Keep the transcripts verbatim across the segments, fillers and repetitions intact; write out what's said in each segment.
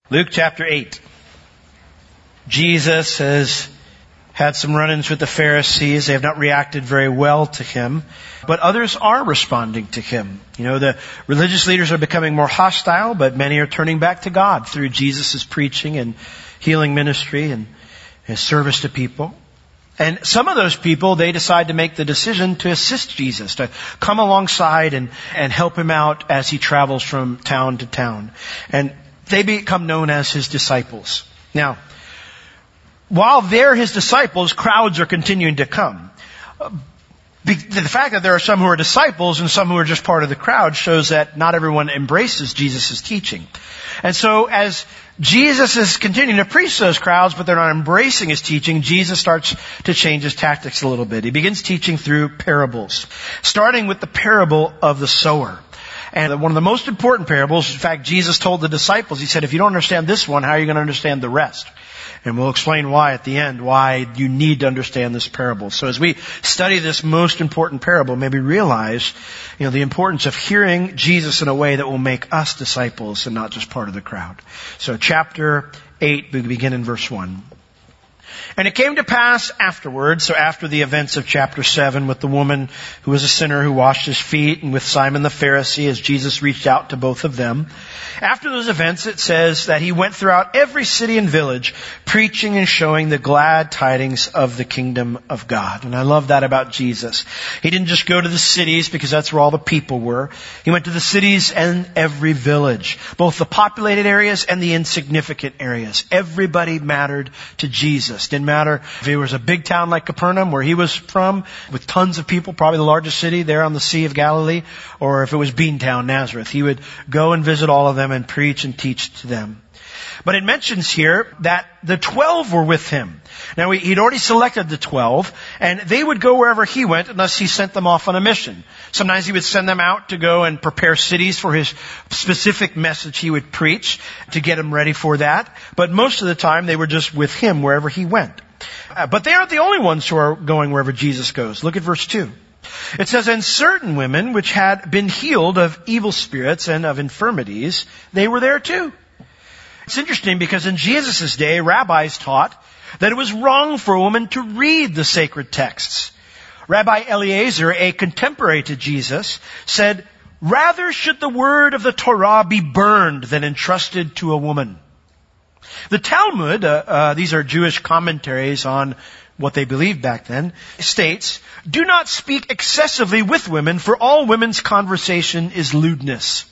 Luke chapter eight. Jesus has had some run-ins with the Pharisees. They have not reacted very well to him, but others are responding to him. You know, the religious leaders are becoming more hostile, but many are turning back to God through Jesus' preaching and healing ministry and his service to people. And some of those people, they decide to make the decision to assist Jesus, to come alongside and, and help him out as he travels from town to town. And they become known as his disciples. Now, while they're his disciples, crowds are continuing to come. The fact that there are some who are disciples and some who are just part of the crowd shows that not everyone embraces Jesus' teaching. And so as Jesus is continuing to preach to those crowds, but they're not embracing his teaching, Jesus starts to change his tactics a little bit. He begins teaching through parables, starting with the parable of the sower. And one of the most important parables, in fact, Jesus told the disciples, he said, if you don't understand this one, how are you going to understand the rest? And we'll explain why at the end, why you need to understand this parable. So as we study this most important parable, maybe realize, you know, the importance of hearing Jesus in a way that will make us disciples and not just part of the crowd. So chapter eight, we begin in verse one. And it came to pass afterwards, so after the events of chapter seven with the woman who was a sinner who washed his feet, and with Simon the Pharisee as Jesus reached out to both of them. After those events, it says that he went throughout every city and village, preaching and showing the glad tidings of the kingdom of God. And I love that about Jesus. He didn't just go to the cities because that's where all the people were. He went to the cities and every village, both the populated areas and the insignificant areas. Everybody mattered to Jesus. Didn't matter if it was a big town like Capernaum, where he was from, with tons of people, probably the largest city there on the Sea of Galilee, or if it was Beantown, Nazareth. He would go and visit all of them and preach and teach to them. But it mentions here that the twelve were with him. Now, he'd already selected the twelve, and they would go wherever he went unless he sent them off on a mission. Sometimes he would send them out to go and prepare cities for his specific message he would preach, to get them ready for that. But most of the time, they were just with him wherever he went. Uh, but they aren't the only ones who are going wherever Jesus goes. Look at verse two. It says, and certain women which had been healed of evil spirits and of infirmities, they were there too. It's interesting because in Jesus' day, rabbis taught that it was wrong for a woman to read the sacred texts. Rabbi Eliezer, a contemporary to Jesus, said, rather should the word of the Torah be burned than entrusted to a woman. The Talmud, uh, uh, these are Jewish commentaries on what they believed back then, states, do not speak excessively with women, for all women's conversation is lewdness.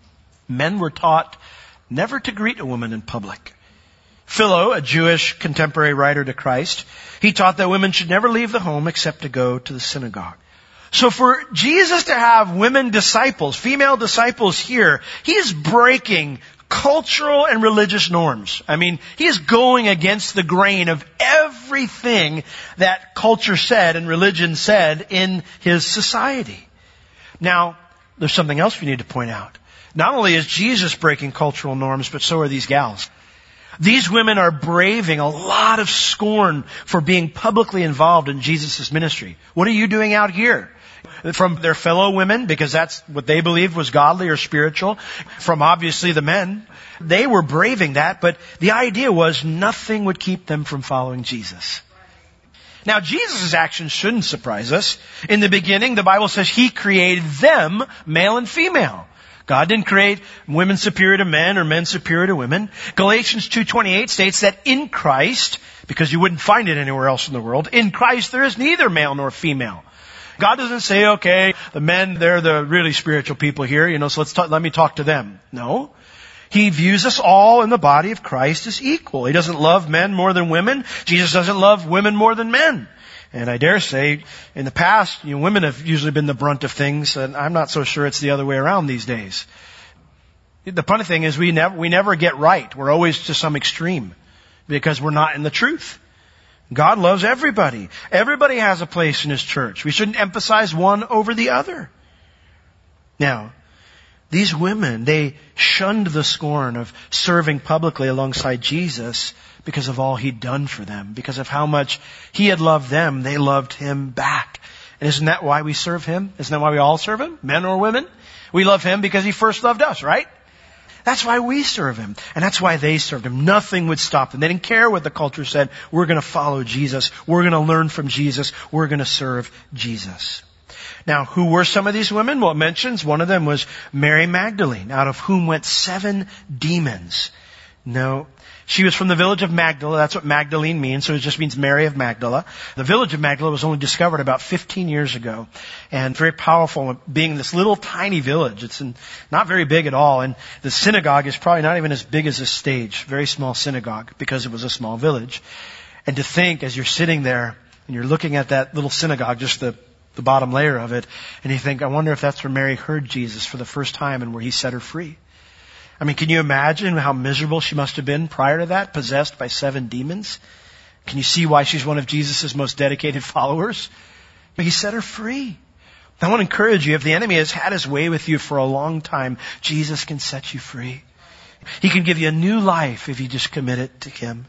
Men were taught never to greet a woman in public. Philo, a Jewish contemporary writer to Christ, he taught that women should never leave the home except to go to the synagogue. So for Jesus to have women disciples, female disciples here, he is breaking cultural and religious norms. I mean, he is going against the grain of everything that culture said and religion said in his society. Now, there's something else we need to point out. Not only is Jesus breaking cultural norms, but so are these gals. These women are braving a lot of scorn for being publicly involved in Jesus' ministry. What are you doing out here? From their fellow women, because that's what they believed was godly or spiritual. From obviously the men. They were braving that, but the idea was nothing would keep them from following Jesus. Now, Jesus' actions shouldn't surprise us. In the beginning, the Bible says he created them, male and female. God didn't create women superior to men or men superior to women. Galatians two twenty-eight states that in Christ, because you wouldn't find it anywhere else in the world, in Christ there is neither male nor female. God doesn't say, okay, the men, they're the really spiritual people here, you know, so let's talk, let me talk to them. No. He views us all in the body of Christ as equal. He doesn't love men more than women. Jesus doesn't love women more than men. And I dare say, in the past, you know, women have usually been the brunt of things, and I'm not so sure it's the other way around these days. The funny thing is we never, we never get right. We're always to some extreme because we're not in the truth. God loves everybody. Everybody has a place in His church. We shouldn't emphasize one over the other. Now, these women, they shunned the scorn of serving publicly alongside Jesus because of all He'd done for them. Because of how much He had loved them, they loved Him back. And isn't that why we serve Him? Isn't that why we all serve Him? Men or women? We love Him because He first loved us, right? That's why we serve him. And that's why they served him. Nothing would stop them. They didn't care what the culture said. We're going to follow Jesus. We're going to learn from Jesus. We're going to serve Jesus. Now, who were some of these women? Well, it mentions one of them was Mary Magdalene, out of whom went seven demons. No. She was from the village of Magdala. That's what Magdalene means. So it just means Mary of Magdala. The village of Magdala was only discovered about fifteen years ago. And very powerful, being this little tiny village. It's not very big at all. And the synagogue is probably not even as big as this stage. Very small synagogue because it was a small village. And to think as you're sitting there and you're looking at that little synagogue, just the, the bottom layer of it, and you think, I wonder if that's where Mary heard Jesus for the first time and where he set her free. I mean, can you imagine how miserable she must have been prior to that, possessed by seven demons? Can you see why she's one of Jesus' most dedicated followers? He set her free. I want to encourage you, if the enemy has had his way with you for a long time, Jesus can set you free. He can give you a new life if you just commit it to him.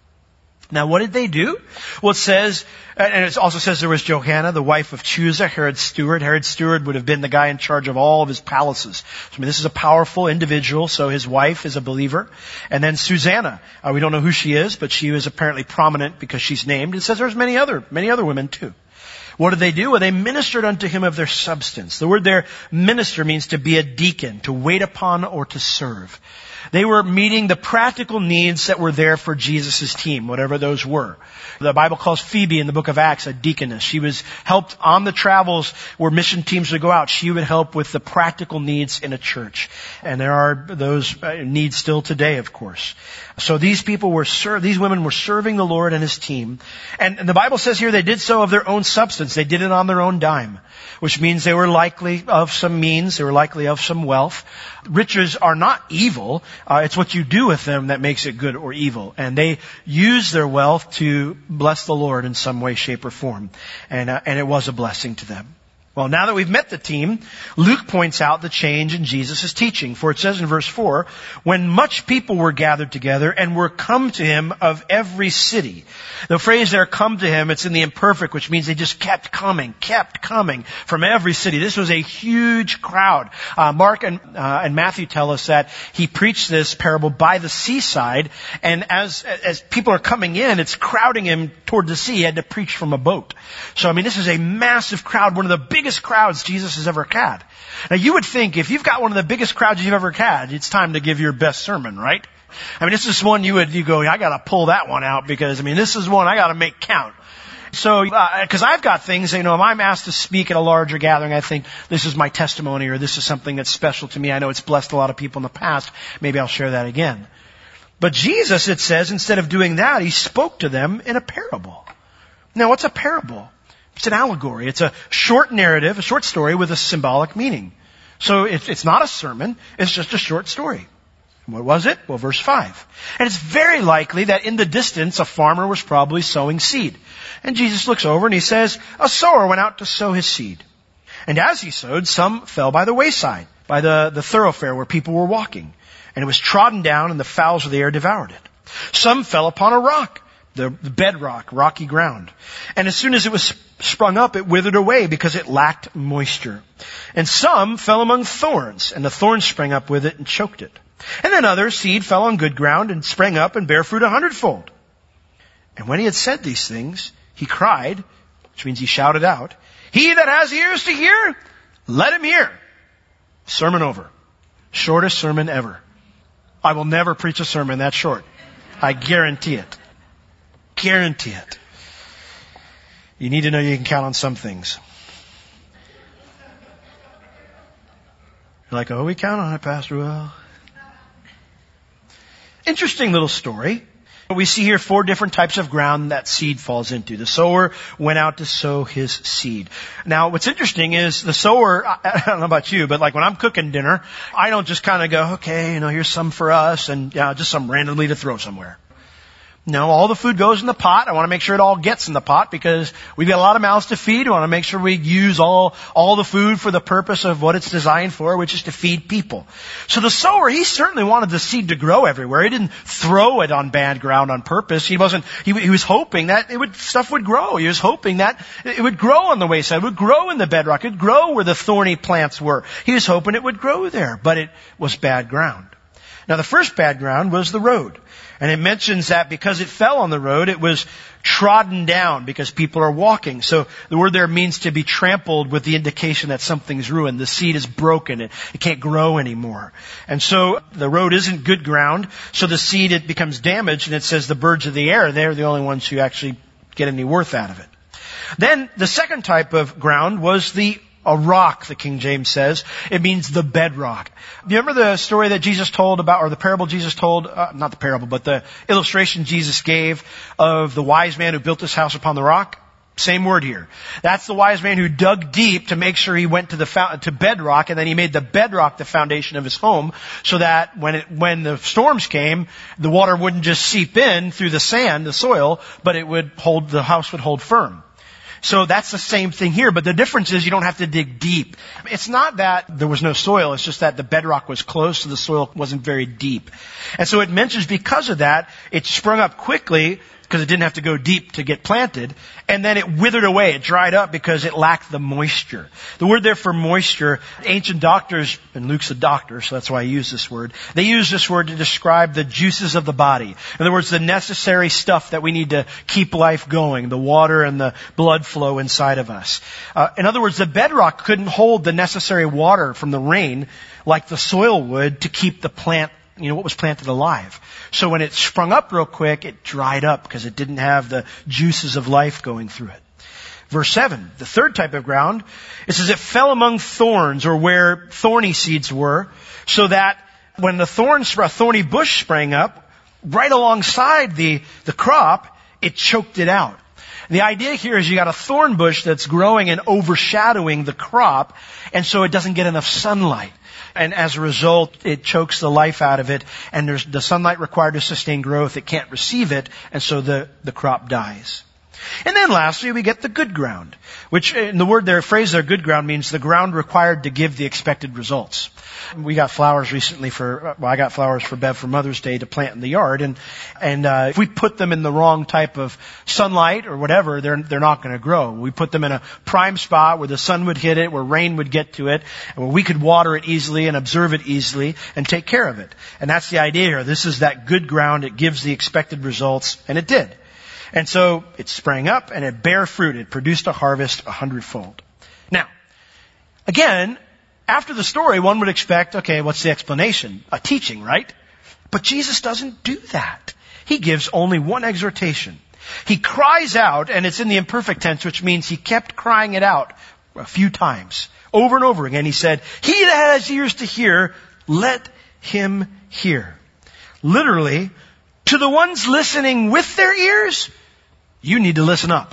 Now, what did they do? Well, it says, and it also says there was Johanna, the wife of Chusa, Herod's steward. Herod's steward would have been the guy in charge of all of his palaces. So, I mean, this is a powerful individual, so his wife is a believer. And then Susanna, uh, we don't know who she is, but she was apparently prominent because she's named. It says there's many other, many other women too. What did they do? Well, they ministered unto him of their substance. The word there, minister, means to be a deacon, to wait upon or to serve. They were meeting the practical needs that were there for Jesus' team, whatever those were. The Bible calls Phoebe in the book of Acts a deaconess. She was helped on the travels where mission teams would go out. She would help with the practical needs in a church. And there are those needs still today, of course. So these people were served, these women were serving the Lord and his team. And, and the Bible says here they did so of their own substance. They did it on their own dime, which means they were likely of some means. They were likely of some wealth. Riches are not evil. Uh, it's what you do with them that makes it good or evil. And they used their wealth to bless the Lord in some way, shape, or form. And, uh, and it was a blessing to them. Well, now that we've met the team, Luke points out the change in Jesus' teaching. For it says in verse four, when much people were gathered together and were come to him of every city. The phrase there, come to him, it's in the imperfect, which means they just kept coming, kept coming from every city. This was a huge crowd. Uh, Mark and, uh, and Matthew tell us that he preached this parable by the seaside, and as, as people are coming in, it's crowding him toward the sea. He had to preach from a boat. So, I mean, this is a massive crowd, one of the biggest crowds Jesus has ever had. Now, you would think if you've got one of the biggest crowds you've ever had, it's time to give your best sermon, right? I mean, this is one you would, you go, I gotta pull that one out because, I mean, this is one I gotta make count. So, uh, cause I've got things, you know, if I'm asked to speak at a larger gathering, I think this is my testimony or this is something that's special to me. I know it's blessed a lot of people in the past. Maybe I'll share that again. But Jesus, it says, instead of doing that, he spoke to them in a parable. Now, what's a parable? It's an allegory. It's a short narrative, a short story with a symbolic meaning. So it's, it's not a sermon. It's just a short story. And what was it? Well, verse five. And it's very likely that in the distance, a farmer was probably sowing seed. And Jesus looks over and he says, a sower went out to sow his seed. And as he sowed, some fell by the wayside, by the, the thoroughfare where people were walking. And it was trodden down and the fowls of the air devoured it. Some fell upon a rock. The bedrock, rocky ground. And as soon as it was sprung up, it withered away because it lacked moisture. And some fell among thorns, and the thorns sprang up with it and choked it. And then other seed fell on good ground and sprang up and bare fruit a hundredfold. And when he had said these things, he cried, which means he shouted out, he that has ears to hear, let him hear. Sermon over. Shortest sermon ever. I will never preach a sermon that short. I guarantee it. Guarantee it. You need to know you can count on some things. You're like, oh, we count on it, Pastor Will. Interesting little story. We see here four different types of ground that seed falls into. The sower went out to sow his seed. Now, what's interesting is the sower, I don't know about you, but like when I'm cooking dinner, I don't just kind of go, okay, you know, here's some for us and you know, just some randomly to throw somewhere. No, all the food goes in the pot. I want to make sure it all gets in the pot because we've got a lot of mouths to feed. We want to make sure we use all, all the food for the purpose of what it's designed for, which is to feed people. So the sower, he certainly wanted the seed to grow everywhere. He didn't throw it on bad ground on purpose. He wasn't, he, he was hoping that it would, stuff would grow. He was hoping that it would grow on the wayside, it would grow in the bedrock, it would grow where the thorny plants were. He was hoping it would grow there, but it was bad ground. Now the first bad ground was the road. And it mentions that because it fell on the road, it was trodden down because people are walking. So the word there means to be trampled with the indication that something's ruined. The seed is broken. It, it can't grow anymore. And so the road isn't good ground. So the seed, it becomes damaged. And it says the birds of the air, they're the only ones who actually get any worth out of it. Then the second type of ground was the a rock, the King James says. It means the bedrock. Do you remember the story that Jesus told about, or the parable Jesus told, uh, not the parable, but the illustration Jesus gave of the wise man who built his house upon the rock? Same word here. That's the wise man who dug deep to make sure he went to the fountain, to bedrock, and then he made the bedrock the foundation of his home, so that when it, when the storms came, the water wouldn't just seep in through the sand, the soil, but it would hold, the house would hold firm. So that's the same thing here, but the difference is you don't have to dig deep. It's not that there was no soil, it's just that the bedrock was close, so the soil wasn't very deep. And so it mentions because of that, it sprung up quickly, because it didn't have to go deep to get planted, and then it withered away, it dried up because it lacked the moisture. The word there for moisture, ancient doctors, and Luke's a doctor, so that's why I use this word, they use this word to describe the juices of the body. In other words, the necessary stuff that we need to keep life going, the water and the blood flow inside of us. Uh, in other words, the bedrock couldn't hold the necessary water from the rain like the soil would to keep the plant, you know, what was planted alive. So when it sprung up real quick, it dried up because it didn't have the juices of life going through it. Verse seven, the third type of ground, it says it fell among thorns, or where thorny seeds were, so that when the thorns, a thorny bush sprang up, right alongside the, the crop, it choked it out. The idea here is you got a thorn bush that's growing and overshadowing the crop, and so it doesn't get enough sunlight. And as a result, it chokes the life out of it, and there's the sunlight required to sustain growth. It can't receive it, and so the, the crop dies. And then lastly, we get the good ground, which in the word there, phrase there, good ground, means the ground required to give the expected results. We got flowers recently for, well, I got flowers for Bev for Mother's Day to plant in the yard, and, and, uh, if we put them in the wrong type of sunlight or whatever, they're, they're not gonna grow. We put them in a prime spot where the sun would hit it, where rain would get to it, and where we could water it easily and observe it easily and take care of it. And that's the idea here. This is that good ground. It gives the expected results, and it did. And so it sprang up and it bare fruit. It produced a harvest a hundredfold. Now, again, after the story, one would expect, okay, what's the explanation? A teaching, right? But Jesus doesn't do that. He gives only one exhortation. He cries out, and it's in the imperfect tense, which means he kept crying it out a few times. Over and over again, he said, "He that has ears to hear, let him hear." Literally, to the ones listening with their ears, you need to listen up.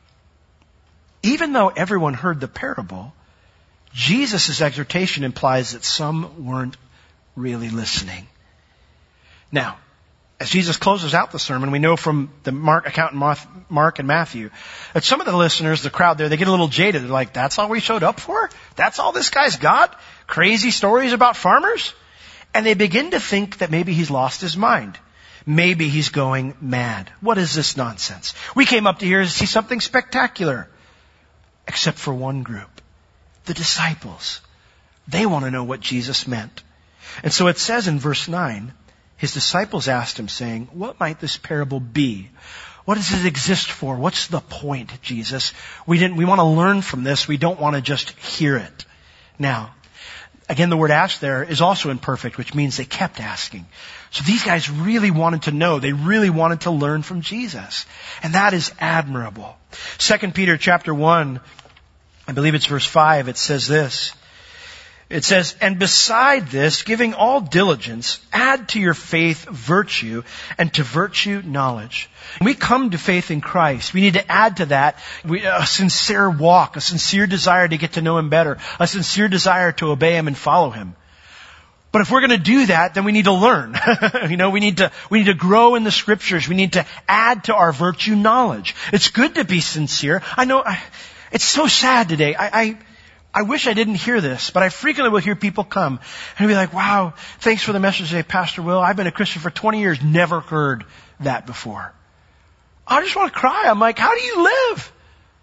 Even though everyone heard the parable, Jesus' exhortation implies that some weren't really listening. Now, as Jesus closes out the sermon, we know from the Mark account in Mark and Matthew that some of the listeners, the crowd there, they get a little jaded. They're like, that's all we showed up for? That's all this guy's got? Crazy stories about farmers? And they begin to think that maybe he's lost his mind. Maybe he's going mad. What is this nonsense? We came up to here to see something spectacular. Except for one group. The disciples. They want to know what Jesus meant. And so it says in verse nine, his disciples asked him, saying, "What might this parable be? What does it exist for? What's the point, Jesus? We didn't, we want to learn from this. We don't want to just hear it." Now, again, the word ask there is also imperfect, which means they kept asking. So these guys really wanted to know. They really wanted to learn from Jesus. And that is admirable. Second Peter chapter one, I believe it's verse five, it says this. It says, "And beside this, giving all diligence, add to your faith virtue, and to virtue knowledge." When we come to faith in Christ, we need to add to that a sincere walk, a sincere desire to get to know Him better, a sincere desire to obey Him and follow Him. But if we're going to do that, then we need to learn. you know, we need to, we need to grow in the Scriptures. We need to add to our virtue knowledge. It's good to be sincere. I know, I, it's so sad today. I, I, I wish I didn't hear this, but I frequently will hear people come and be like, "Wow, thanks for the message today, Pastor Will. I've been a Christian for twenty years, never heard that before." I just want to cry. I'm like, how do you live?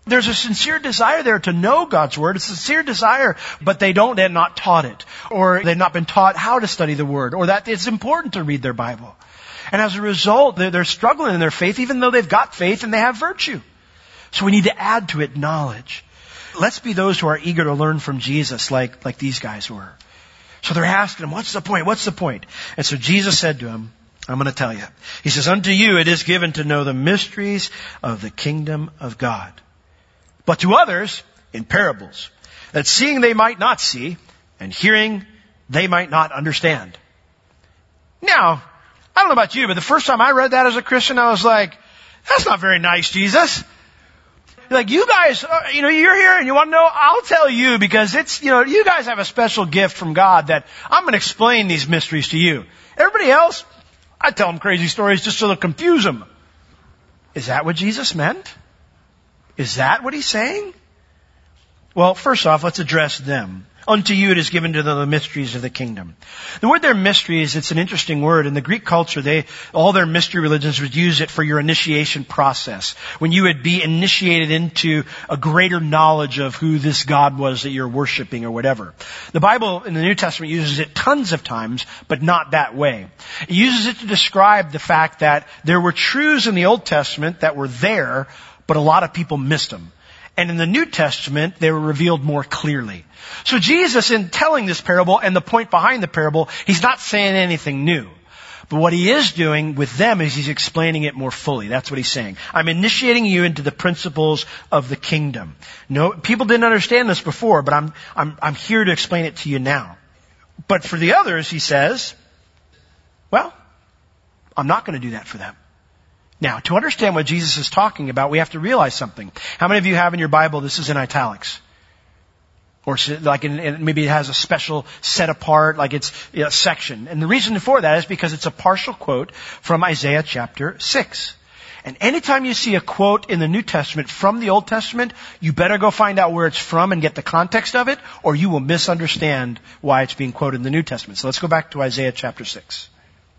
There's a sincere desire there to know God's Word, a sincere desire, but they don't, they're not taught it. Or they've not been taught how to study the Word, or that it's important to read their Bible. And as a result, they're, they're struggling in their faith, even though they've got faith and they have virtue. So we need to add to it knowledge. Let's be those who are eager to learn from Jesus like, like these guys were. So they're asking him, what's the point? What's the point? And so Jesus said to him, I'm going to tell you. He says, unto you it is given to know the mysteries of the kingdom of God. But to others, in parables, that seeing they might not see, and hearing they might not understand. Now, I don't know about you, but the first time I read that as a Christian, I was like, that's not very nice, Jesus. Like, you guys, you know, you're here and you want to know, I'll tell you, because it's, you know, you guys have a special gift from God that I'm going to explain these mysteries to you. Everybody else, I tell them crazy stories just so to confuse them. Is that what Jesus meant? Is that what he's saying? Well, first off, let's address them. Unto you it is given to know the mysteries of the kingdom. The word there, mysteries, it's an interesting word. In the Greek culture, they, all their mystery religions would use it for your initiation process. When you would be initiated into a greater knowledge of who this God was that you're worshiping or whatever. The Bible in the New Testament uses it tons of times, but not that way. It uses it to describe the fact that there were truths in the Old Testament that were there, but a lot of people missed them. And in the New Testament, they were revealed more clearly. So Jesus, in telling this parable and the point behind the parable, he's not saying anything new. But what he is doing with them is he's explaining it more fully. That's what he's saying. I'm initiating you into the principles of the kingdom. No, people didn't understand this before, but I'm, I'm, I'm here to explain it to you now. But for the others, he says, well, I'm not going to do that for them. Now, to understand what Jesus is talking about, we have to realize something. How many of you have in your Bible, this is in italics? Or like in, in, maybe it has a special set apart, like it's a section. And the reason for that is because it's a partial quote from Isaiah chapter six. And anytime you see a quote in the New Testament from the Old Testament, you better go find out where it's from and get the context of it, or you will misunderstand why it's being quoted in the New Testament. So let's go back to Isaiah chapter six.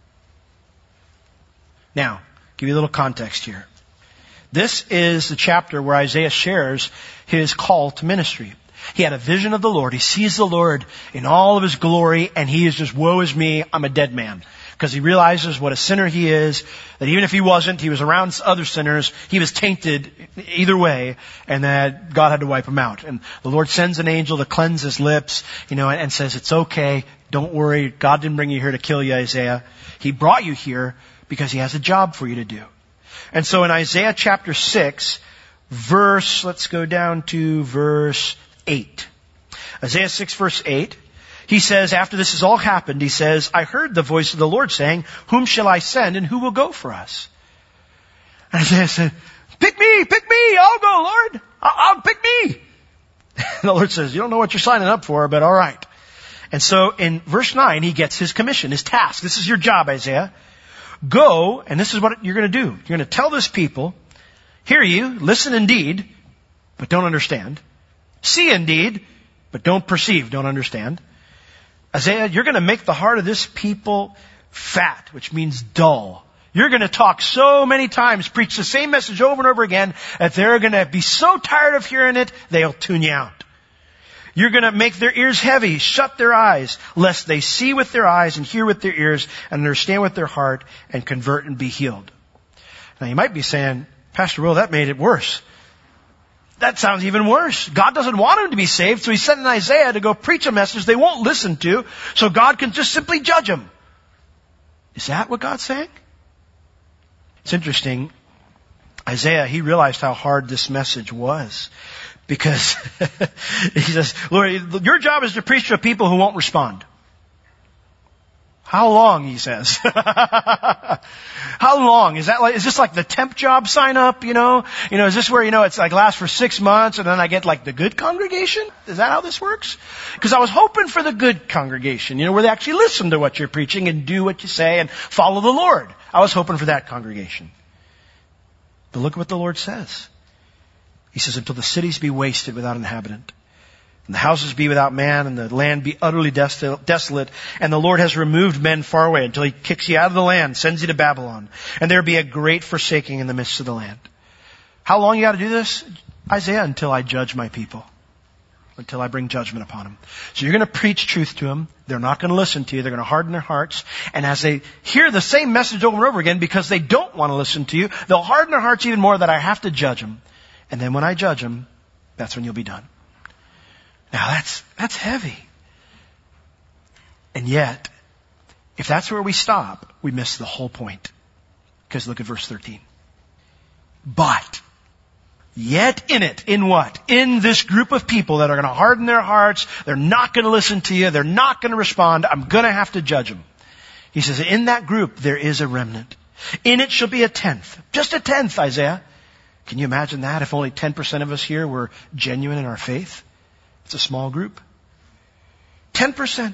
Now, give you a little context here. This is the chapter where Isaiah shares his call to ministry. He had a vision of the Lord. He sees the Lord in all of his glory, and he is just, woe is me, I'm a dead man. Because he realizes what a sinner he is, that even if he wasn't, he was around other sinners, he was tainted either way, and that God had to wipe him out. And the Lord sends an angel to cleanse his lips, you know, and says, it's okay, don't worry, God didn't bring you here to kill you, Isaiah. He brought you here because he has a job for you to do. And so in Isaiah chapter six, verse, let's go down to verse eight. Isaiah six verse eight, he says, after this has all happened, he says, I heard the voice of the Lord saying, whom shall I send and who will go for us? And Isaiah said, pick me, pick me, I'll go, Lord. I'll, I'll pick me. And the Lord says, you don't know what you're signing up for, but all right. And so in verse nine, he gets his commission, his task. This is your job, Isaiah. Go, and this is what you're going to do. You're going to tell this people, hear you, listen indeed, but don't understand. See indeed, but don't perceive, don't understand. Isaiah, you're going to make the heart of this people fat, which means dull. You're going to talk so many times, preach the same message over and over again, that they're going to be so tired of hearing it, they'll tune you out. You're going to make their ears heavy, shut their eyes, lest they see with their eyes and hear with their ears and understand with their heart and convert and be healed. Now you might be saying, Pastor Will, that made it worse. That sounds even worse. God doesn't want them to be saved, so he sent an Isaiah to go preach a message they won't listen to, so God can just simply judge them. Is that what God's saying? It's interesting. Isaiah, he realized how hard this message was. Because he says, Lord, your job is to preach to a people who won't respond. How long, he says. How long? Is that like, is this like the temp job sign up, you know? You know, is this where, you know, it's like lasts for six months and then I get like the good congregation? Is that how this works? Because I was hoping for the good congregation, you know, where they actually listen to what you're preaching and do what you say and follow the Lord. I was hoping for that congregation. But look at what the Lord says. He says, until the cities be wasted without inhabitant, and the houses be without man, and the land be utterly desolate, and the Lord has removed men far away until he kicks you out of the land, sends you to Babylon, and there be a great forsaking in the midst of the land. How long you got to do this? Isaiah, until I judge my people. Until I bring judgment upon them. So you're going to preach truth to them. They're not going to listen to you. They're going to harden their hearts. And as they hear the same message over and over again because they don't want to listen to you, they'll harden their hearts even more that I have to judge them. And then when I judge them, that's when you'll be done. Now that's, that's heavy. And yet, if that's where we stop, we miss the whole point. Because look at verse thirteen. But, yet in it, in what? In this group of people that are going to harden their hearts, they're not going to listen to you, they're not going to respond, I'm going to have to judge them. He says, in that group there is a remnant. In it shall be a tenth. Just a tenth, Isaiah. Can you imagine that if only ten percent of us here were genuine in our faith? It's a small group. ten percent.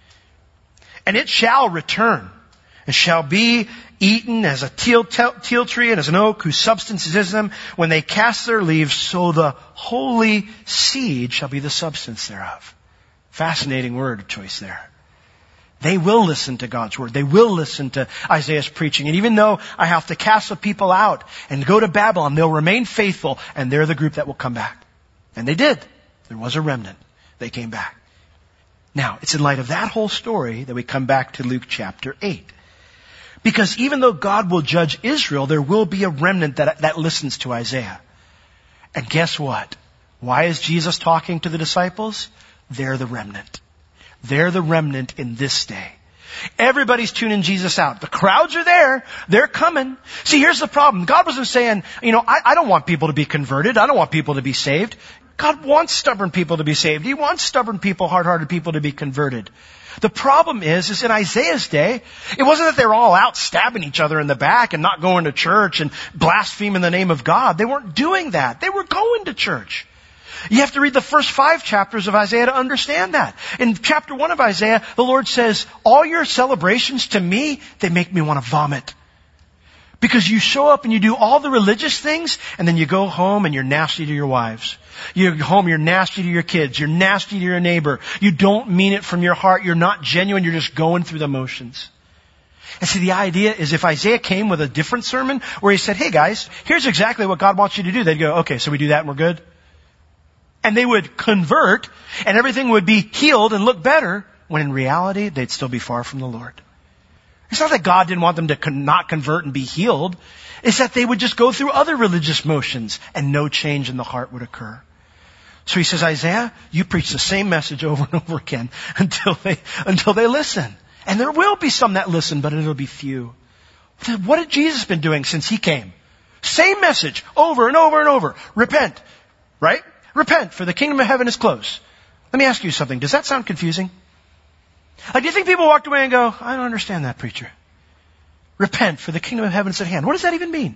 And it shall return, and shall be eaten as a teal, teal tree and as an oak whose substance is in them. When they cast their leaves, so the holy seed shall be the substance thereof. Fascinating word choice there. They will listen to God's word. They will listen to Isaiah's preaching. And even though I have to cast the people out and go to Babylon, they'll remain faithful, and they're the group that will come back. And they did. There was a remnant. They came back. Now, it's in light of that whole story that we come back to Luke chapter eight. Because even though God will judge Israel, there will be a remnant that, that listens to Isaiah. And guess what? Why is Jesus talking to the disciples? They're the remnant. They're the remnant in this day. Everybody's tuning Jesus out. The crowds are there. They're coming. See, here's the problem. God wasn't saying, you know, I, I don't want people to be converted. I don't want people to be saved. God wants stubborn people to be saved. He wants stubborn people, hard-hearted people to be converted. The problem is, is in Isaiah's day, it wasn't that they were all out stabbing each other in the back and not going to church and blaspheming the name of God. They weren't doing that. They were going to church. You have to read the first five chapters of Isaiah to understand that. In chapter one of Isaiah, the Lord says, all your celebrations to me, they make me want to vomit. Because you show up and you do all the religious things, and then you go home and you're nasty to your wives. You go home, you're nasty to your kids. You're nasty to your neighbor. You don't mean it from your heart. You're not genuine. You're just going through the motions. And see, the idea is if Isaiah came with a different sermon where he said, hey guys, here's exactly what God wants you to do. They'd go, okay, so we do that and we're good. And they would convert and everything would be healed and look better, when in reality, they'd still be far from the Lord. It's not that God didn't want them to con- not convert and be healed. It's that they would just go through other religious motions and no change in the heart would occur. So he says, Isaiah, you preach the same message over and over again until they, until they listen. And there will be some that listen, but it'll be few. What had Jesus been doing since he came? Same message over and over and over. Repent. Right? Repent, for the kingdom of heaven is close. Let me ask you something. Does that sound confusing? Like, do you think people walked away and go, I don't understand that, preacher. Repent, for the kingdom of heaven is at hand. What does that even mean?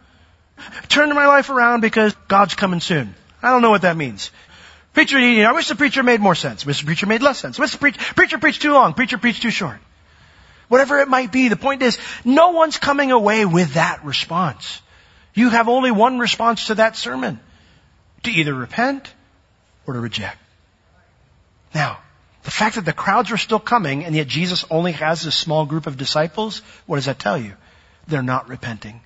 Turn my life around because God's coming soon. I don't know what that means. Preacher, you know, I wish the preacher made more sense. Wish the preacher made less sense. Wish the preacher, preacher preached too long. Preacher preached too short. Whatever it might be, the point is, no one's coming away with that response. You have only one response to that sermon. To either repent or to reject. Now, the fact that the crowds are still coming and yet Jesus only has this small group of disciples, what does that tell you? They're not repenting.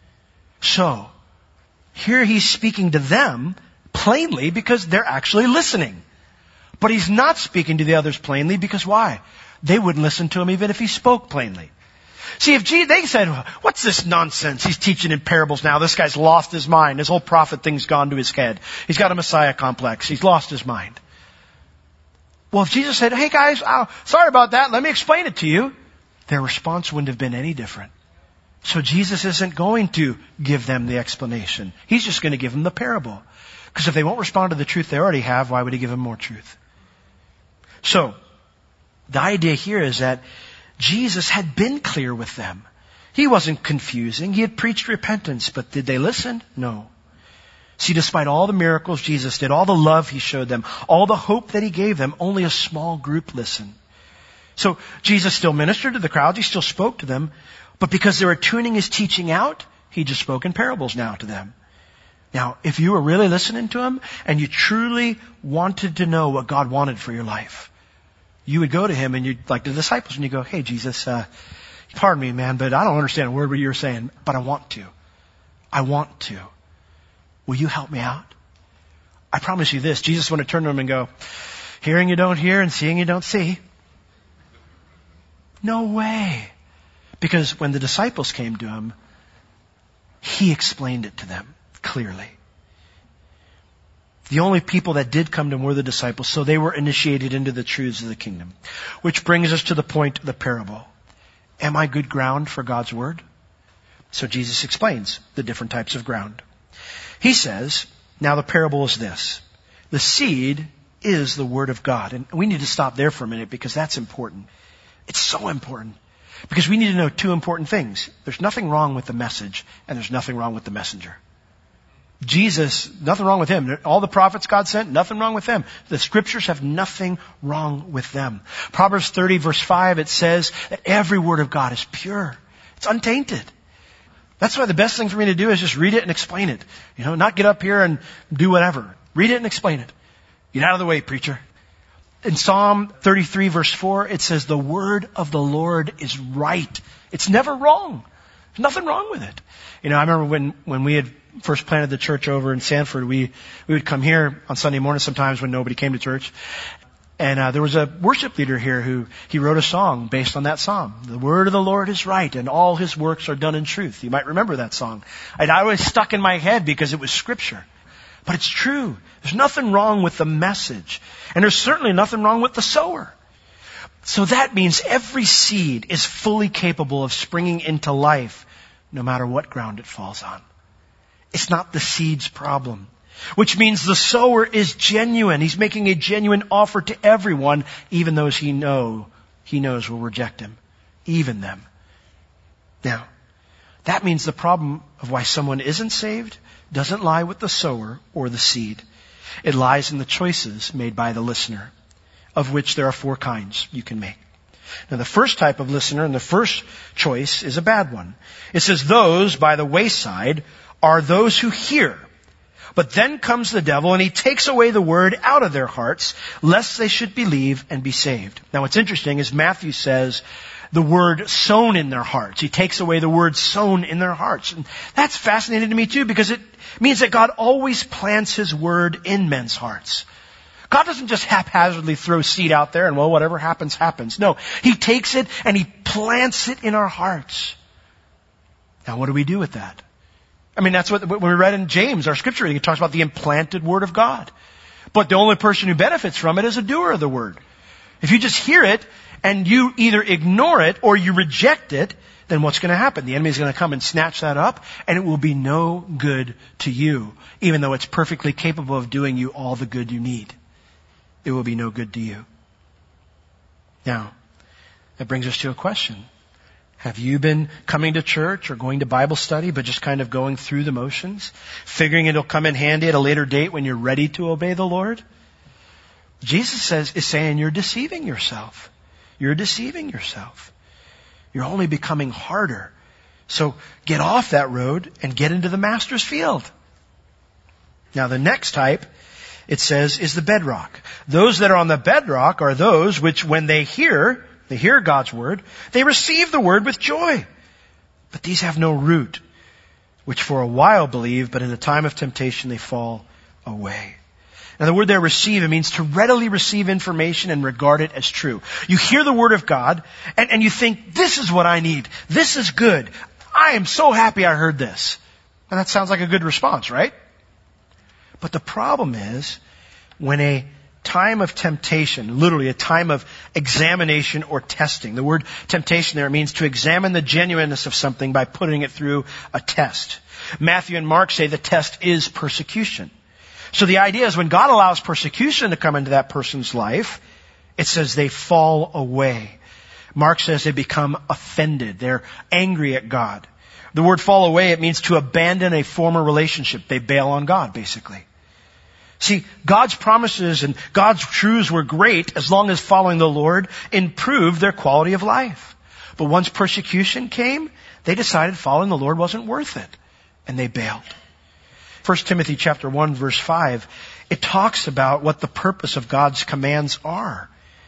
So, here he's speaking to them plainly because they're actually listening. But he's not speaking to the others plainly because why? They wouldn't listen to him even if he spoke plainly. See, if G- they said, what's this nonsense? He's teaching in parables now. This guy's lost his mind. His whole prophet thing's gone to his head. He's got a Messiah complex. He's lost his mind. Well, if Jesus said, hey guys, oh, sorry about that. Let me explain it to you. Their response wouldn't have been any different. So Jesus isn't going to give them the explanation. He's just going to give them the parable. Because if they won't respond to the truth they already have, why would he give them more truth? So, the idea here is that Jesus had been clear with them. He wasn't confusing. He had preached repentance, but did they listen? No. See, despite all the miracles Jesus did, all the love he showed them, all the hope that he gave them, only a small group listened. So Jesus still ministered to the crowds. He still spoke to them. But because they were tuning his teaching out, he just spoke in parables now to them. Now, if you were really listening to him and you truly wanted to know what God wanted for your life, you would go to him and you'd, like the disciples, and you go, hey, Jesus, uh, pardon me, man, but I don't understand a word what you're saying, but I want to. I want to. Will you help me out? I promise you this, Jesus wouldn't turn to them and go, hearing you don't hear and seeing you don't see. No way. Because when the disciples came to him, he explained it to them clearly. The only people that did come to him were the disciples, so they were initiated into the truths of the kingdom. Which brings us to the point of the parable. Am I good ground for God's word? So Jesus explains the different types of ground. He says, now the parable is this. The seed is the word of God. And we need to stop there for a minute because that's important. It's so important. Because we need to know two important things. There's nothing wrong with the message, and there's nothing wrong with the messenger. Jesus, nothing wrong with him. All the prophets God sent, nothing wrong with them. The scriptures have nothing wrong with them. Proverbs thirty verse five, it says that every word of God is pure. It's untainted. That's why the best thing for me to do is just read it and explain it. You know, not get up here and do whatever. Read it and explain it. Get out of the way, preacher. In Psalm thirty-three verse four, it says the word of the Lord is right. It's never wrong. There's nothing wrong with it. You know, I remember when, when we had first planted the church over in Sanford, we, we would come here on Sunday morning sometimes when nobody came to church. And uh, there was a worship leader here who, he wrote a song based on that psalm. The word of the Lord is right and all his works are done in truth. You might remember that song. And I was stuck in my head because it was scripture. But it's true. There's nothing wrong with the message. And there's certainly nothing wrong with the sower. So that means every seed is fully capable of springing into life no matter what ground it falls on. It's not the seed's problem. Which means the sower is genuine. He's making a genuine offer to everyone, even those he know he knows will reject him. Even them. Now, that means the problem of why someone isn't saved doesn't lie with the sower or the seed. It lies in the choices made by the listener, of which there are four kinds you can make. Now the first type of listener and the first choice is a bad one. It says those by the wayside are those who hear. But then comes the devil and he takes away the word out of their hearts, lest they should believe and be saved. Now what's interesting is Matthew says the word sown in their hearts. He takes away the word sown in their hearts. And that's fascinating to me too, because it means that God always plants his word in men's hearts. God doesn't just haphazardly throw seed out there and, well, whatever happens, happens. No, he takes it and he plants it in our hearts. Now, what do we do with that? I mean, that's what when we read in James, our scripture reading, it talks about the implanted word of God. But the only person who benefits from it is a doer of the word. If you just hear it and you either ignore it or you reject it, then what's going to happen? The enemy is going to come and snatch that up, and it will be no good to you, even though it's perfectly capable of doing you all the good you need. It will be no good to you. Now, that brings us to a question. Have you been coming to church or going to Bible study, but just kind of going through the motions, figuring it'll come in handy at a later date when you're ready to obey the Lord? Jesus says, is saying you're deceiving yourself. You're deceiving yourself. You're only becoming harder. So get off that road and get into the master's field. Now the next type, it says, is the bedrock. Those that are on the bedrock are those which when they hear, they hear God's word, they receive the word with joy. But these have no root, which for a while believe, but in the time of temptation they fall away. Now the word there, receive, it means to readily receive information and regard it as true. You hear the word of God and, and you think, this is what I need. This is good. I am so happy I heard this. And that sounds like a good response, right? But the problem is when a time of temptation, literally a time of examination or testing. The word temptation there means to examine the genuineness of something by putting it through a test. Matthew and Mark say the test is persecution. So the idea is when God allows persecution to come into that person's life, it says they fall away. Mark says they become offended. They're angry at God. The word fall away, it means to abandon a former relationship. They bail on God, basically. See, God's promises and God's truths were great as long as following the Lord improved their quality of life. But once persecution came, they decided following the Lord wasn't worth it. And they bailed. First Timothy chapter one verse five, it talks about what the purpose of God's commands are.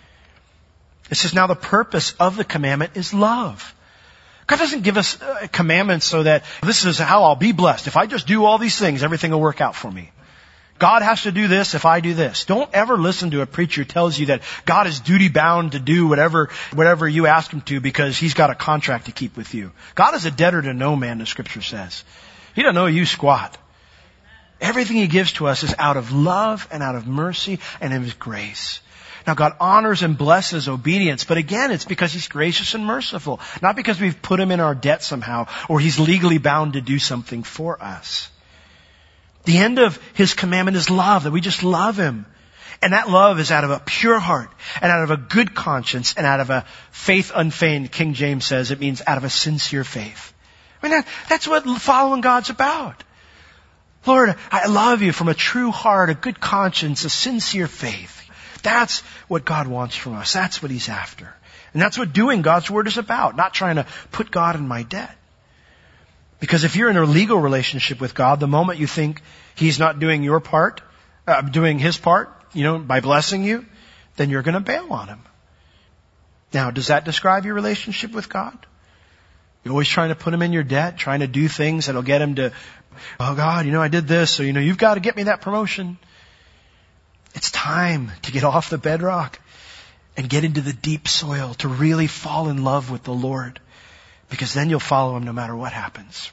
It says, now the purpose of the commandment is love. God doesn't give us uh, commandments so that this is how I'll be blessed. If I just do all these things, everything will work out for me. God has to do this if I do this. Don't ever listen to a preacher who tells you that God is duty bound to do whatever, whatever you ask him to because he's got a contract to keep with you. God is a debtor to no man, the scripture says. He doesn't owe you squat. Everything he gives to us is out of love and out of mercy and in his grace. Now God honors and blesses obedience, but again, it's because he's gracious and merciful, not because we've put him in our debt somehow or he's legally bound to do something for us. The end of his commandment is love, that we just love him. And that love is out of a pure heart and out of a good conscience and out of a faith unfeigned. King James says it means out of a sincere faith. I mean, that, that's what following God's about. Lord, I love you from a true heart, a good conscience, a sincere faith. That's what God wants from us. That's what he's after. And that's what doing God's word is about, not trying to put God in my debt. Because if you're in a legal relationship with God, the moment you think he's not doing your part, uh, doing his part, you know, by blessing you, then you're going to bail on him. Now, does that describe your relationship with God? You're always trying to put him in your debt, trying to do things that'll get him to, oh God, you know, I did this, so you know, you've got to get me that promotion. It's time to get off the bedrock and get into the deep soil to really fall in love with the Lord, because then you'll follow him no matter what happens.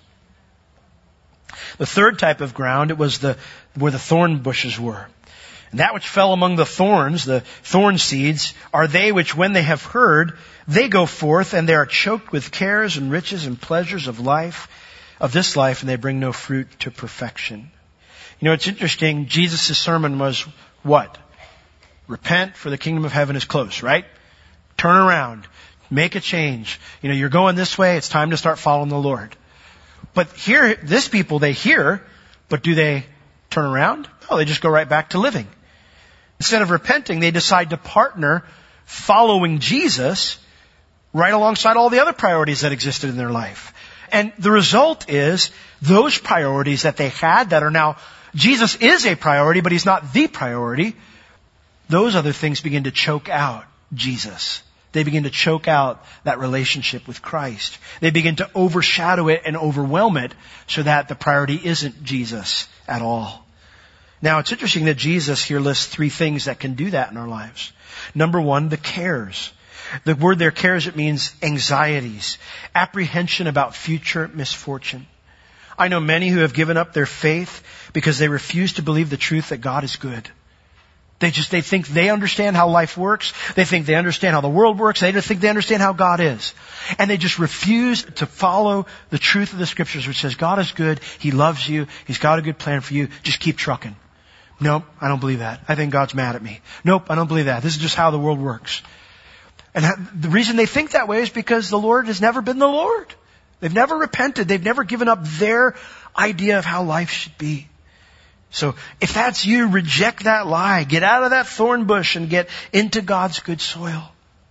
The third type of ground, it was the where the thorn bushes were. And that which fell among the thorns, the thorn seeds, are they which when they have heard, they go forth and they are choked with cares and riches and pleasures of life, of this life, and they bring no fruit to perfection. You know, it's interesting. Jesus' sermon was what? Repent, for the kingdom of heaven is close, right? Turn around. Make a change. You know, you're going this way. It's time to start following the Lord. But here, this people, they hear, but do they turn around? No, they just go right back to living. Instead of repenting, they decide to partner following Jesus right alongside all the other priorities that existed in their life. And the result is those priorities that they had that are now, Jesus is a priority, but he's not the priority. Those other things begin to choke out Jesus. They begin to choke out that relationship with Christ. They begin to overshadow it and overwhelm it so that the priority isn't Jesus at all. Now, it's interesting that Jesus here lists three things that can do that in our lives. Number one, the cares. The word there, cares, it means anxieties, apprehension about future misfortune. I know many who have given up their faith because they refuse to believe the truth that God is good. They just, they think they understand how life works. They think they understand how the world works. They just think they understand how God is. And they just refuse to follow the truth of the scriptures, which says God is good. He loves you. He's got a good plan for you. Just keep trucking. Nope, I don't believe that. I think God's mad at me. Nope, I don't believe that. This is just how the world works. And the reason they think that way is because the Lord has never been the Lord. They've never repented. They've never given up their idea of how life should be. So if that's you, reject that lie. Get out of that thorn bush and get into God's good soil.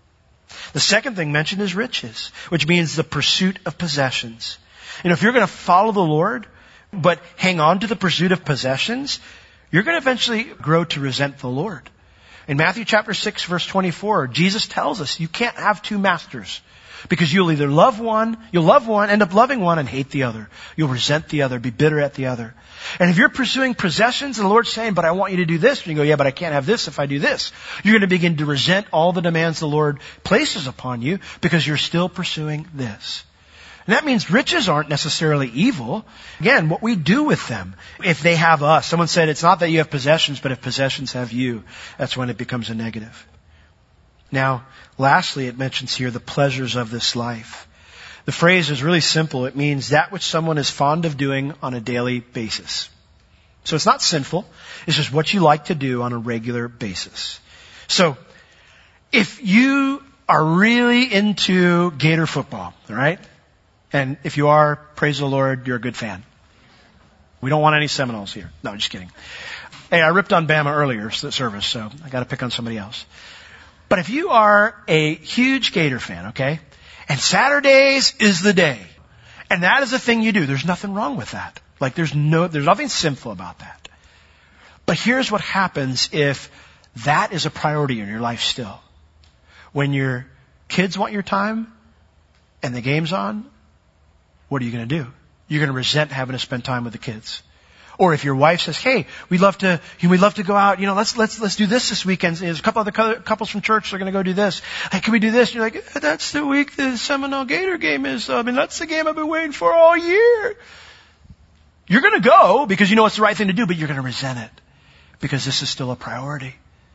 The second thing mentioned is riches, which means the pursuit of possessions. You know, if you're going to follow the Lord, but hang on to the pursuit of possessions, you're going to eventually grow to resent the Lord. In Matthew chapter six, verse twenty-four, Jesus tells us you can't have two masters. Because you'll either love one, you'll love one, end up loving one and hate the other. You'll resent the other, be bitter at the other. And if you're pursuing possessions and the Lord's saying, but I want you to do this, and you go, yeah, but I can't have this if I do this, you're going to begin to resent all the demands the Lord places upon you because you're still pursuing this. And that means riches aren't necessarily evil. Again, what we do with them, if they have us. Someone said it's not that you have possessions, but if possessions have you, that's when it becomes a negative. Now, lastly, it mentions here the pleasures of this life. The phrase is really simple. It means that which someone is fond of doing on a daily basis. So it's not sinful. It's just what you like to do on a regular basis. So, if you are really into Gator football, all right? And if you are, praise the Lord, you're a good fan. We don't want any Seminoles here. No, just kidding. Hey, I ripped on Bama earlier, service, so I got to pick on somebody else. But if you are a huge Gator fan, okay, and Saturdays is the day, and that is the thing you do, there's nothing wrong with that. Like there's no, there's nothing sinful about that. But here's what happens if that is a priority in your life still. When your kids want your time and the game's on, what are you going to do? You're going to resent having to spend time with the kids. Or if your wife says, hey, we'd love to, we'd love to go out, you know, let's, let's, let's do this this weekend. There's a couple other couples from church that are going to go do this. Hey, can we do this? And you're like, that's the week the Seminole Gator game is. I mean, that's the game I've been waiting for all year. You're going to go because you know it's the right thing to do, but you're going to resent it because this is still a priority.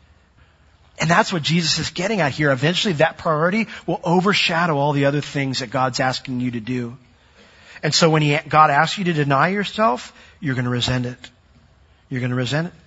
And that's what Jesus is getting at here. Eventually that priority will overshadow all the other things that God's asking you to do. And so when he, God asks you to deny yourself, you're going to resent it. You're going to resent it.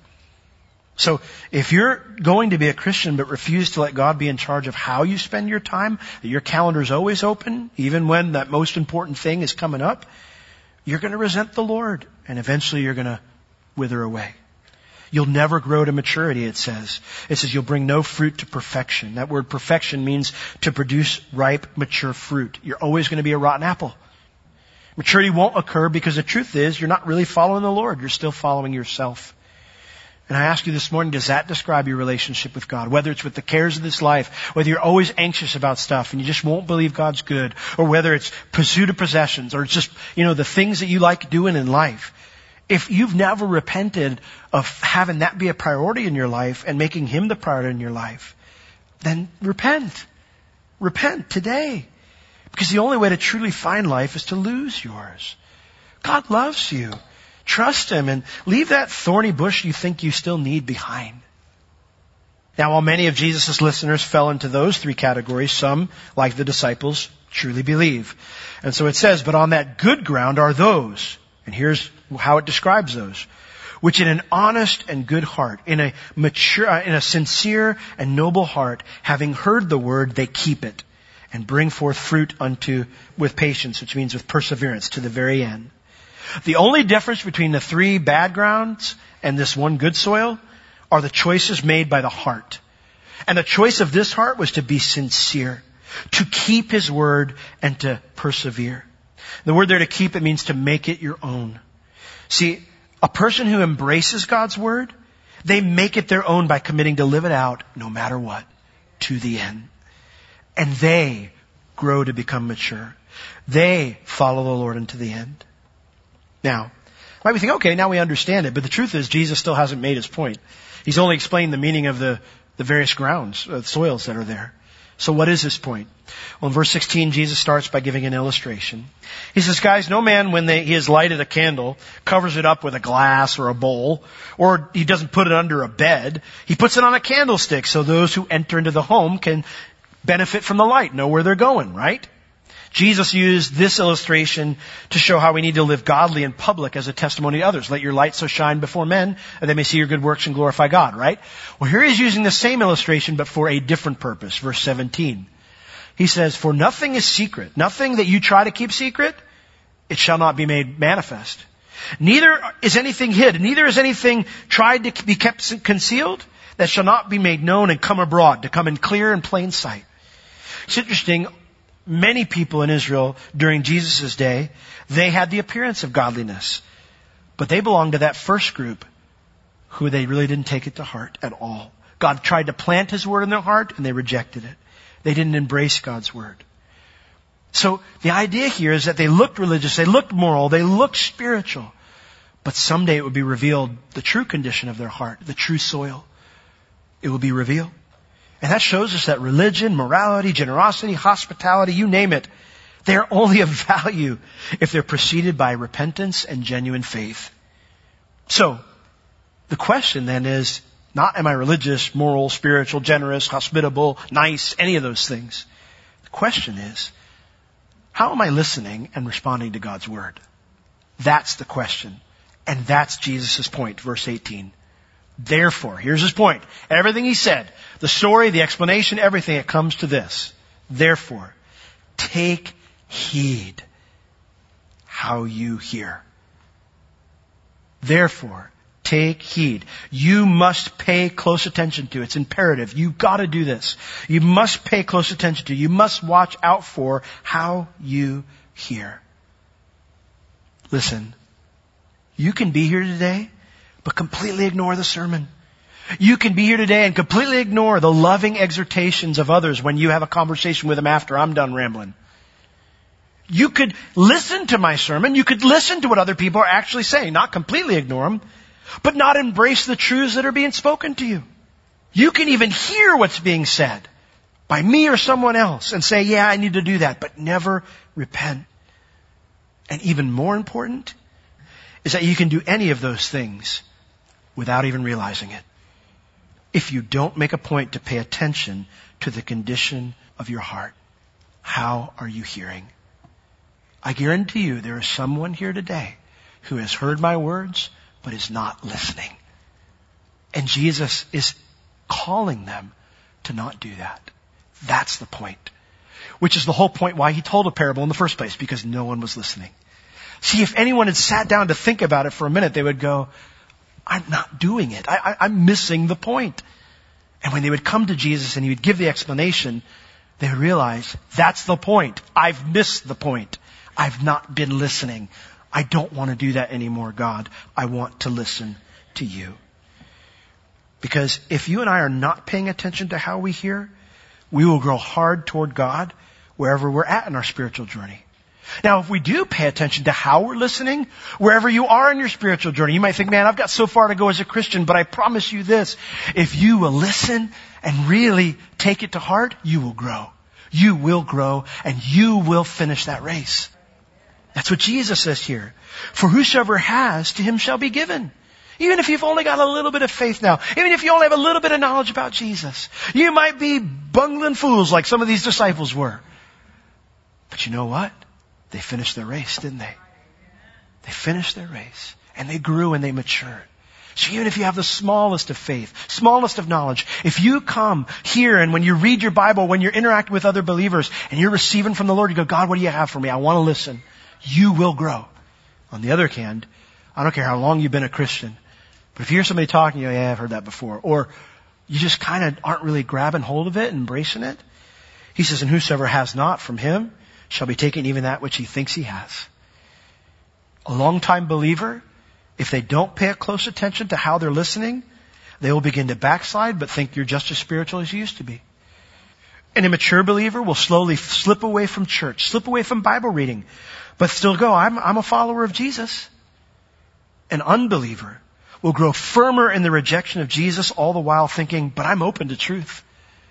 So if you're going to be a Christian but refuse to let God be in charge of how you spend your time, that your calendar is always open, even when that most important thing is coming up, you're going to resent the Lord. And eventually you're going to wither away. You'll never grow to maturity, it says. It says you'll bring no fruit to perfection. That word perfection means to produce ripe, mature fruit. You're always going to be a rotten apple. Maturity won't occur because the truth is you're not really following the Lord. You're still following yourself. And I ask you this morning, does that describe your relationship with God? Whether it's with the cares of this life, whether you're always anxious about stuff and you just won't believe God's good, or whether it's pursuit of possessions, or it's just, you know, the things that you like doing in life. If you've never repented of having that be a priority in your life and making Him the priority in your life, then repent. Repent today. Because the only way to truly find life is to lose yours. God loves you. Trust Him and leave that thorny bush you think you still need behind. Now, while many of Jesus' listeners fell into those three categories, some, like the disciples, truly believe. And so it says, but on that good ground are those, and here's how it describes those, which in an honest and good heart, in a mature, in a sincere and noble heart, having heard the word, they keep it and bring forth fruit unto, with patience, which means with perseverance to the very end. The only difference between the three bad grounds and this one good soil are the choices made by the heart. And the choice of this heart was to be sincere, to keep His word and to persevere. The word there to keep, it means to make it your own. See, a person who embraces God's word, they make it their own by committing to live it out no matter what, to the end. And they grow to become mature. They follow the Lord unto the end. Now, might we think, okay, now we understand it, but the truth is Jesus still hasn't made His point. He's only explained the meaning of the, the various grounds, uh, soils that are there. So what is His point? Well, in verse sixteen, Jesus starts by giving an illustration. He says, guys, no man, when they, he has lighted a candle, covers it up with a glass or a bowl, or he doesn't put it under a bed. He puts it on a candlestick so those who enter into the home can benefit from the light, know where they're going, right? Jesus used this illustration to show how we need to live godly in public as a testimony to others. Let your light so shine before men, and they may see your good works and glorify God, right? Well, here he's using the same illustration, but for a different purpose. Verse seventeen. He says, for nothing is secret. Nothing that you try to keep secret, it shall not be made manifest. Neither is anything hid. Neither is anything tried to be kept concealed that shall not be made known and come abroad, to come in clear and plain sight. It's interesting. Many people in Israel during Jesus' day, they had the appearance of godliness. But they belonged to that first group who they really didn't take it to heart at all. God tried to plant His word in their heart and they rejected it. They didn't embrace God's word. So the idea here is that they looked religious, they looked moral, they looked spiritual. But someday it would be revealed the true condition of their heart, the true soil. It will be revealed. And that shows us that religion, morality, generosity, hospitality, you name it, they're only of value if they're preceded by repentance and genuine faith. So, the question then is, not am I religious, moral, spiritual, generous, hospitable, nice, any of those things. The question is, how am I listening and responding to God's word? That's the question. And that's Jesus' point, verse eighteen. Therefore, here's his point. Everything he said, the story, the explanation, everything, it comes to this. Therefore, take heed how you hear. Therefore, take heed. You must pay close attention to. It's imperative. You've got to do this. You must pay close attention to. You must watch out for how you hear. Listen, you can be here today, but completely ignore the sermon. You can be here today and completely ignore the loving exhortations of others when you have a conversation with them after I'm done rambling. You could listen to my sermon. You could listen to what other people are actually saying. Not completely ignore them, but not embrace the truths that are being spoken to you. You can even hear what's being said by me or someone else and say, yeah, I need to do that, but never repent. And even more important is that you can do any of those things without even realizing it. If you don't make a point to pay attention to the condition of your heart, how are you hearing? I guarantee you there is someone here today who has heard my words but is not listening. And Jesus is calling them to not do that. That's the point. Which is the whole point why he told a parable in the first place, because no one was listening. See, if anyone had sat down to think about it for a minute, they would go, I'm not doing it. I, I, I'm missing the point. And when they would come to Jesus and he would give the explanation, they would realize, that's the point. I've missed the point. I've not been listening. I don't want to do that anymore, God. I want to listen to you. Because if you and I are not paying attention to how we hear, we will grow hard toward God wherever we're at in our spiritual journey. Now, if we do pay attention to how we're listening, wherever you are in your spiritual journey, you might think, man, I've got so far to go as a Christian, but I promise you this, if you will listen and really take it to heart, you will grow. You will grow and you will finish that race. That's what Jesus says here. For whosoever has, to him shall be given. Even if you've only got a little bit of faith now, even if you only have a little bit of knowledge about Jesus, you might be bungling fools like some of these disciples were. But you know what? They finished their race, didn't they? They finished their race and they grew and they matured. So even if you have the smallest of faith, smallest of knowledge, if you come here and when you read your Bible, when you're interacting with other believers and you're receiving from the Lord, you go, God, what do you have for me? I want to listen. You will grow. On the other hand, I don't care how long you've been a Christian, but if you hear somebody talking, you go, yeah, I've heard that before. Or you just kind of aren't really grabbing hold of it and embracing it. He says, and whosoever has not from him shall be taken even that which he thinks he has. A long-time believer, if they don't pay close attention to how they're listening, they will begin to backslide but think you're just as spiritual as you used to be. An immature believer will slowly slip away from church, slip away from Bible reading, but still go, I'm, I'm a follower of Jesus. An unbeliever will grow firmer in the rejection of Jesus, all the while thinking, but I'm open to truth.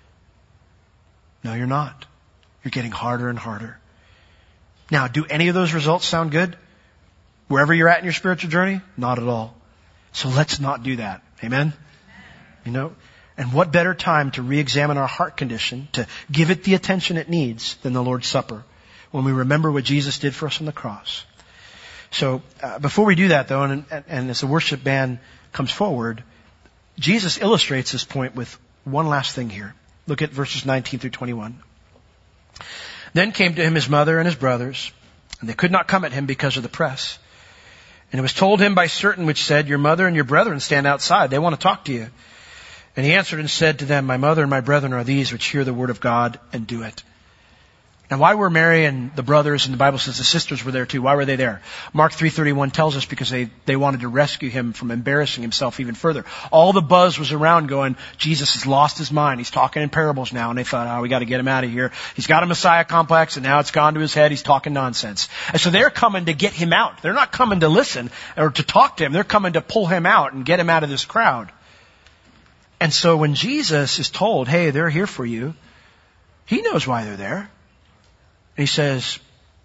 No, you're not. You're getting harder and harder. Now, do any of those results sound good? Wherever you're at in your spiritual journey? Not at all. So let's not do that. Amen? You know, and what better time to re-examine our heart condition, to give it the attention it needs, than the Lord's Supper, when we remember what Jesus did for us on the cross. So uh, before we do that, though, and, and, and as the worship band comes forward, Jesus illustrates this point with one last thing here. Look at verses nineteen through twenty-one. Then came to him his mother and his brothers, and they could not come at him because of the press. And it was told him by certain which said, your mother and your brethren stand outside. They want to talk to you. And he answered and said to them, my mother and my brethren are these which hear the word of God and do it. Now, why were Mary and the brothers, and the Bible says the sisters were there too? Why were they there? Mark three thirty-one tells us because they, they wanted to rescue him from embarrassing himself even further. All the buzz was around going, Jesus has lost his mind. He's talking in parables now. And they thought, oh, we got to get him out of here. He's got a Messiah complex and now it's gone to his head. He's talking nonsense. And so they're coming to get him out. They're not coming to listen or to talk to him. They're coming to pull him out and get him out of this crowd. And so when Jesus is told, hey, they're here for you, he knows why they're there. And he says,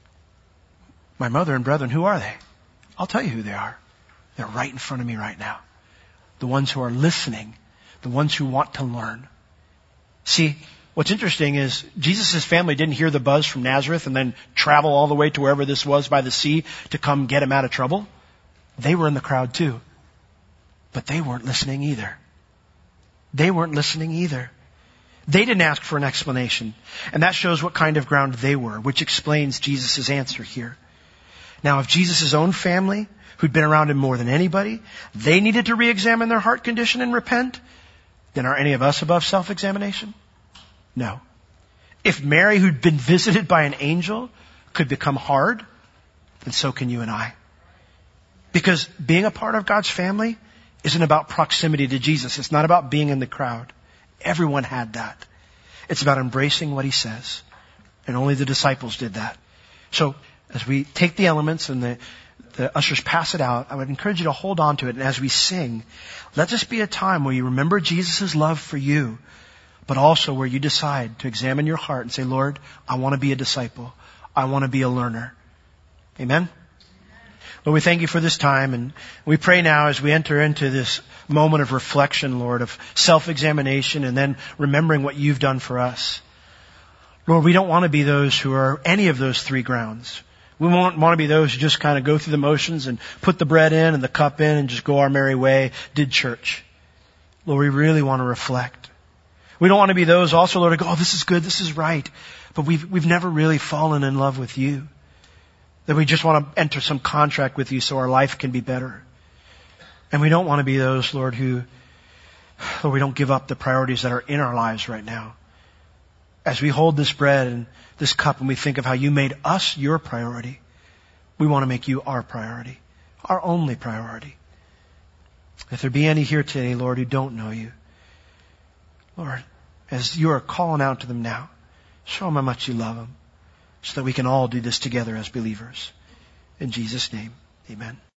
my mother and brethren, who are they? I'll tell you who they are. They're right in front of me right now. The ones who are listening. The ones who want to learn. See, what's interesting is Jesus' family didn't hear the buzz from Nazareth and then travel all the way to wherever this was by the sea to come get him out of trouble. They were in the crowd too. But they weren't listening either. They weren't listening either. They didn't ask for an explanation. And that shows what kind of ground they were, which explains Jesus' answer here. Now, if Jesus' own family, who'd been around him more than anybody, they needed to re-examine their heart condition and repent, then are any of us above self-examination? No. If Mary, who'd been visited by an angel, could become hard, then so can you and I. Because being a part of God's family isn't about proximity to Jesus. It's not about being in the crowd. Everyone had that. It's about embracing what he says. And only the disciples did that. So as we take the elements and the, the ushers pass it out, I would encourage you to hold on to it. And as we sing, let this be a time where you remember Jesus' love for you, but also where you decide to examine your heart and say, Lord, I want to be a disciple. I want to be a learner. Amen? Lord, we thank you for this time, and we pray now as we enter into this moment of reflection, Lord, of self-examination and then remembering what you've done for us. Lord, we don't want to be those who are any of those three grounds. We won't want to be those who just kind of go through the motions and put the bread in and the cup in and just go our merry way, did church. Lord, we really want to reflect. We don't want to be those also, Lord, who go, oh, this is good, this is right. But we've, we've never really fallen in love with you. That we just want to enter some contract with you so our life can be better. And we don't want to be those, Lord, who, Lord, we don't give up the priorities that are in our lives right now. As we hold this bread and this cup and we think of how you made us your priority, we want to make you our priority, our only priority. If there be any here today, Lord, who don't know you, Lord, as you are calling out to them now, show them how much you love them, so that we can all do this together as believers. In Jesus' name, amen.